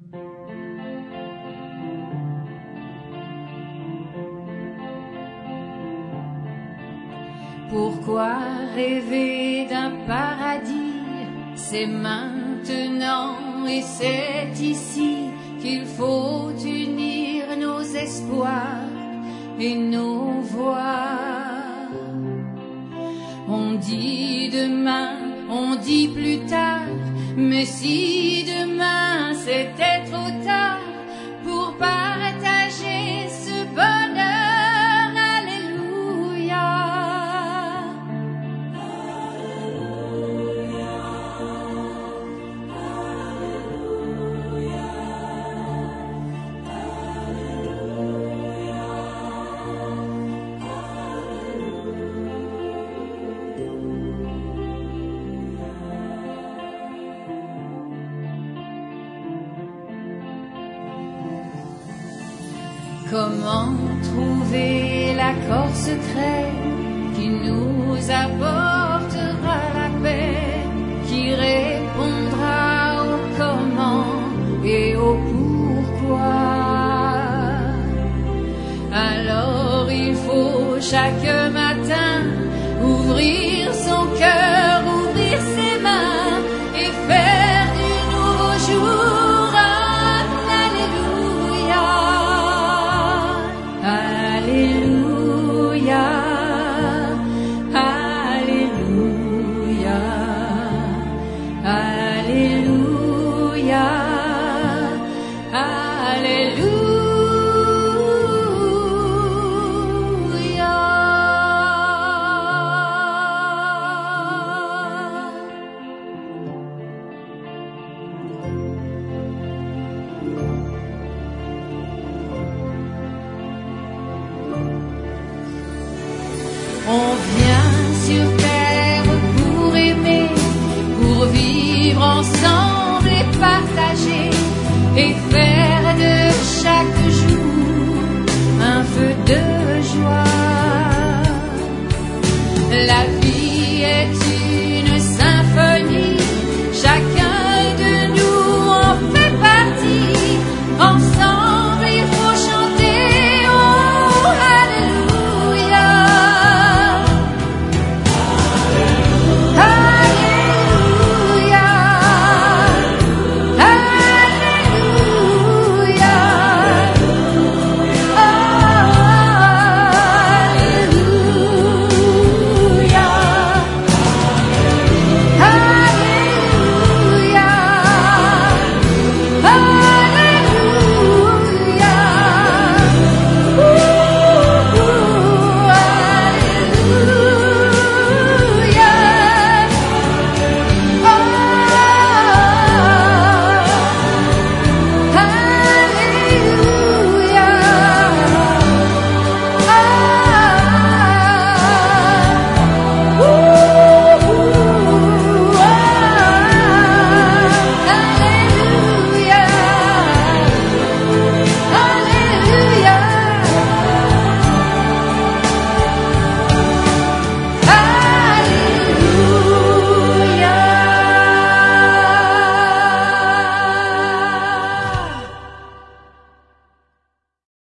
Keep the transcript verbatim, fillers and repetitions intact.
Pourquoi rêver d'un paradis? C'est maintenant et c'est ici qu'il faut unir nos espoirs et nos voix. On dit demain, on dit plus tard, mais si demain c'était trop tard pour partager ce bonheur, alléluia. Comment trouver l'accord secret qui nous apportera la paix, qui répondra au comment et au pourquoi? Alors il faut chaque matin ouvrir